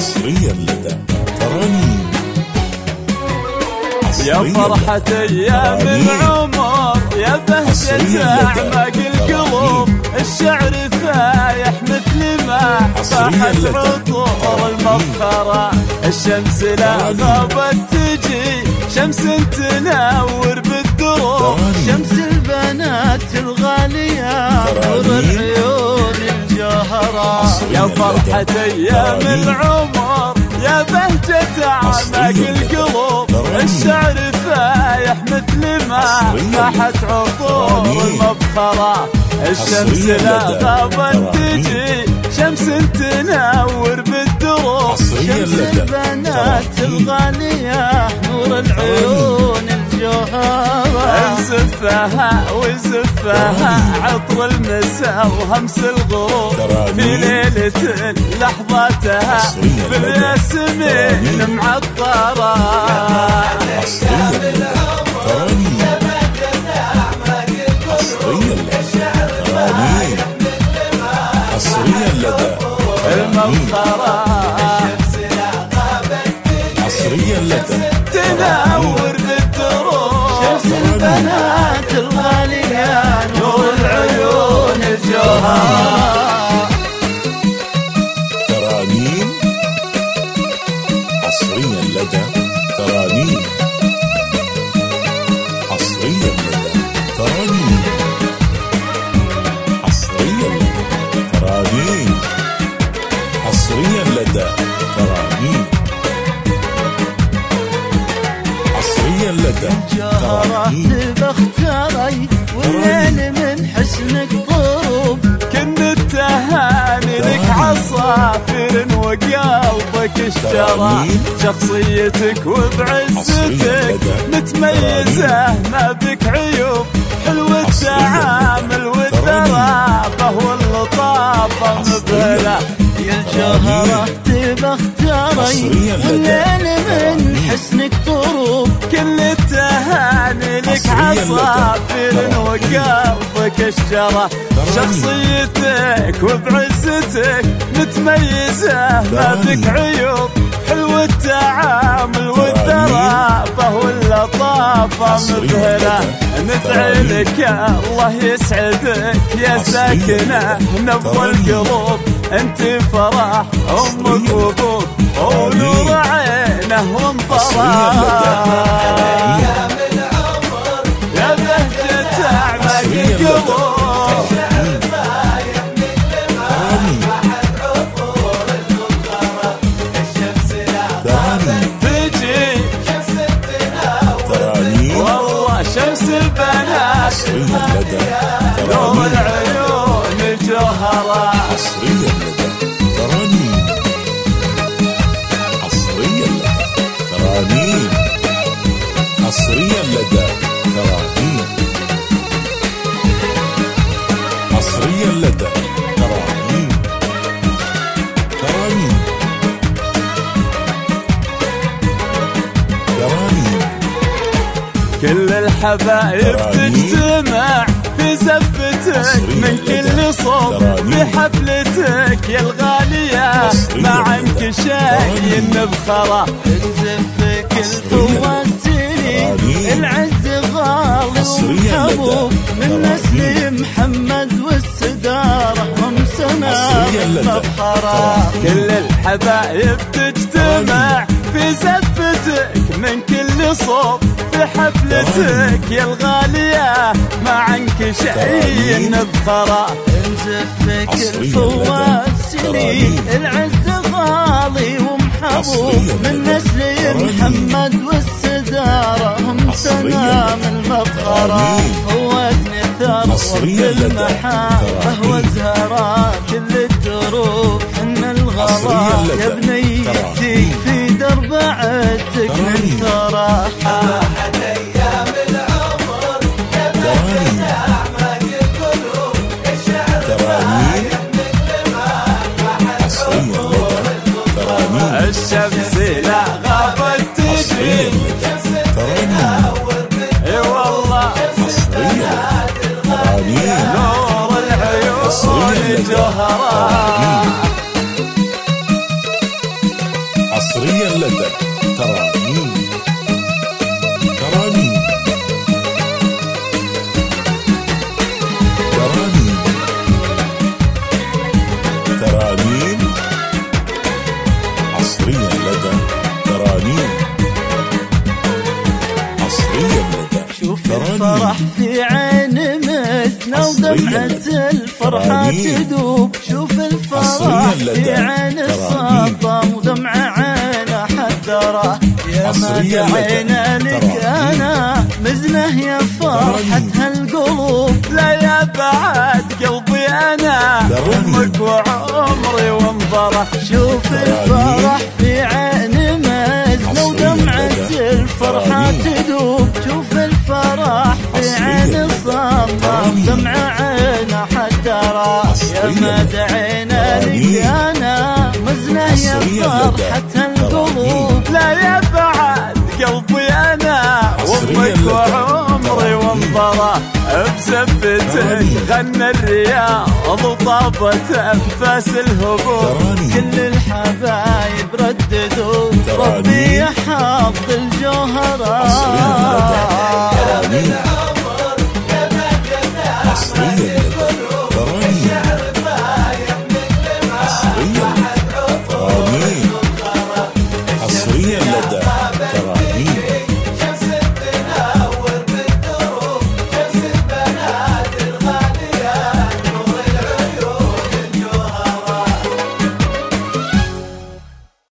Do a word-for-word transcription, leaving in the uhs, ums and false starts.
حصريا لدى ترانيم. يا فرحة أيام العمر يا بهجة أعماق القلوب، الشعر فايح مثل ما فاحت عطور المفخرة. الشمس لا غابت تجي شمس تنور بالدروب، شمس البنات الغالية نور العيون الجوهرة. يا فرحة أيام العمر يا بهجة أعماق القلوب، الشعر فايح مثل ما فاحت عطور المفخرة. الشمس لا غابت تجي شمس تنور بالدروب، شمس البنات الغالية نور العيون الجوهرة. انزفها وزفها عطر المساء وهمس الغروب، في ليلة لحظاتها في الياسمين معطرة. حصريا لدى المفخرة. حصريا لدى تنور بالدروب، شمس البنات الغالية نور العيون الجوهرة. ترانيم. حصريا لدى ترانيم. حصريا لدى ترانيم. حصريا لدى ترانيم. حصريا لدى ترانيم. حصريا لدى ترانيم. بختاري والليل من حسنك طروب، كن التهاني لك عصافير وقلبك اشترى. شخصيتك وبعزتك متميزة ما بك عيوب، حلو التعامل والذرافة واللطافة مبهرة. يا جوهرة بختاري والليل من حسنك طروب، كل التهاني لك عصافير وقلبك اشترى. شخصيتك وبعزتك متميزة ما بك عيوب، حلو التعامل والذرافة واللطافة مبهرة. ندعي لك الله يسعدك يا ساكنة نبض القلوب، انت فرح امك وابوك ونور عينه وانطرى. يا بهجة أعماق القلوب، تجي والله شمس البنات نور العيون الجوهرة. حصريا لدى ترانيم. حصريا لدى ترانيم. حصريا لدى ترانيم. حصريا لدى ترانيم. ترانيم. ترانيم. كل الحبايب تجتمع في زفتك من كل صوب، في حفلتك يا الغالية ما عنك شيء نبخرة. نزفك الفواسيني العز غالي ومحبوب، من نسل محمد والسدارة هم سنة مبخرة. كل الحبايب تجتمع في زفتك من كل صوب، في حفلتك يا الغالية ما عنك شيء نبخرة. نزفك الفواسيني العز غالي ومحبوب، من نسل محمد والسدارة هم سنام المبخرة. فوتني الثروة بالمحابة وزهرات كل الدروب، حن الغلا يا بنيتي في درب عدتك من ثراها. الشمس لا غابت تجي اي والله نور العيون الجوهرة. اللدى ترانيم ترانيم ترانيم ترانيم حصريا لدى ترانيم حصريا لدى شوف الفرح في عين مثنى ودمعة الفرحة تدوب. شوف الفرح في عين الصدام ودمعة عينه حدره. يا ما دعينا لك انا مزنه يا فرحة هالقلوب. لا يا بعد قلبي انا امك وعمري وانظره. شوف الفرح في عين مثنى ودمعة الفرحة تدوب. شوف الفرح في عين الصدام دمعة عينه حدره. يا ما دعينا لك انا مزنه يا فرحة هالقلوب. لا يا بعد قلبي انا وامك وعمري وانظره. بزفتك غنى الرياض وطابت انفاس الهبوط. كل الحبايب رددوا ربي يحفظ الجوهرات.